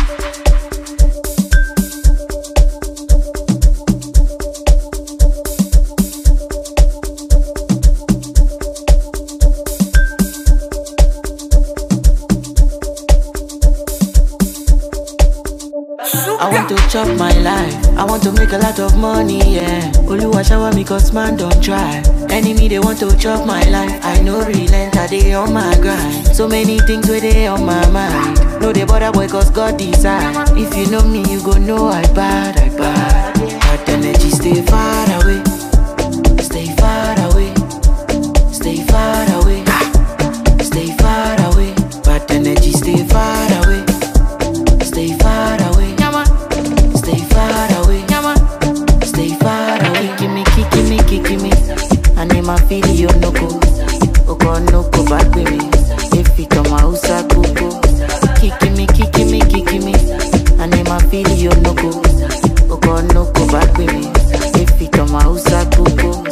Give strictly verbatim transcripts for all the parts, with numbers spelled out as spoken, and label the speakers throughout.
Speaker 1: I want to chop my life, I want to make a lot of money, yeah. Oluwa shower me cause man don't try. Enemy they want to chop my life, I know relent, I dey on my grind. So many things where they on my mind. No they bother boy cause God decide. If you know me you go know I bad, I bad. Bad energy stay far away, stay far away, stay far away, stay far away. Bad energy stay far away, stay far away. Stay far away, stay far away. Kiki me, kiki me, kiki me. I name my video no go, oko no go back with me. If it on my house I go go. Kiki me, kiki me, kiki me. I name my video no go, oko no go back with me. If it on my house I go go.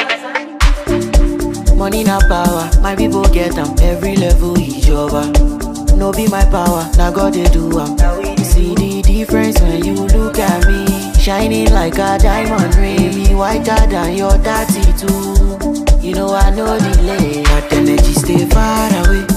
Speaker 1: Money na power, my people get them. Every level is over. No be my power, now God they do am. See the difference when you look at me, shining like a diamond ring. Me whiter than your tattoo. You know I know delay. That energy stay far away,